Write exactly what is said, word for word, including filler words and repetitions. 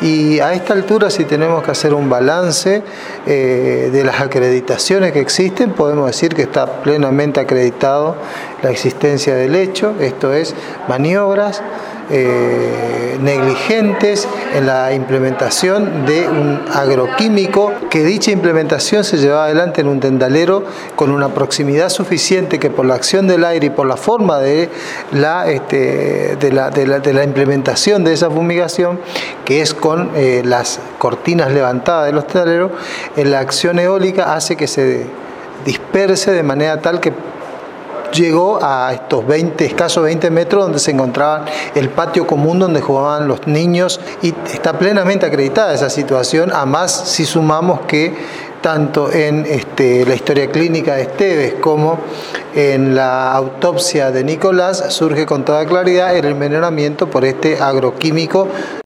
Y a esta altura, si tenemos que hacer un balance eh, de las acreditaciones que existen, podemos decir que está plenamente acreditado la existencia del hecho, esto es maniobras eh, negligentes en la implementación de un agroquímico, que dicha implementación se llevaba adelante en un tendalero con una proximidad suficiente que por la acción del aire y por la forma de la, este, de la, de la, de la implementación de esa fumigación, que es con eh, las cortinas levantadas de los tendaleros, en la acción eólica hace que se disperse de manera tal que llegó a estos veinte, escasos veinte metros donde se encontraba el patio común donde jugaban los niños, y está plenamente acreditada esa situación. Además, si sumamos que tanto en este, la historia clínica de Esteves como en la autopsia de Nicolás surge con toda claridad el envenenamiento por este agroquímico.